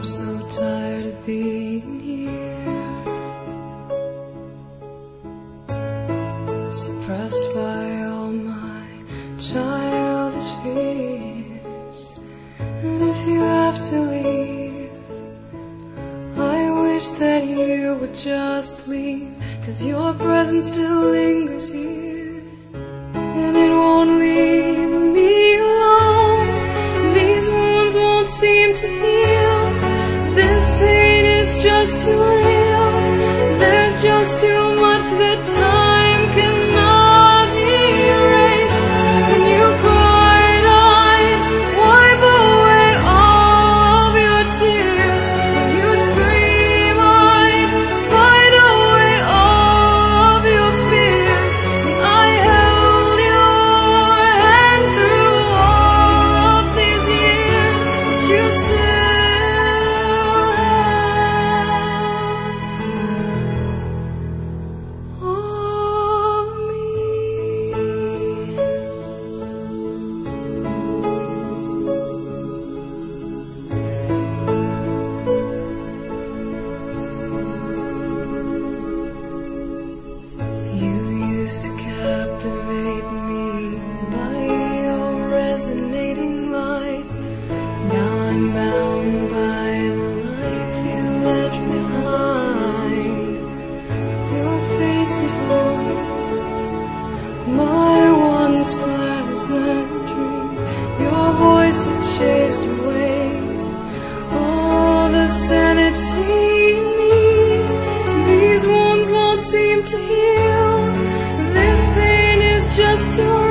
so tired of being here, suppressed by all my childish fears. And if you have to leave, I wish that you would just leave, 'cause your presence still lingers here, and it won't leave me alone. These wounds won't seem to heal. This pain is just too real. There's just too much that time cannot erase. When you cried, I'd wipe away all of your tears. When you scream, I'd fight away all of your fears. When I held your hand through all of these years, but you still to captivate me by your resonating light. Now I'm bound by the life you left behind. Your face, it haunts my once pleasant dreams. Your voice, it chased away all the sanity in me. These wounds won't seem to heal. This pain is just too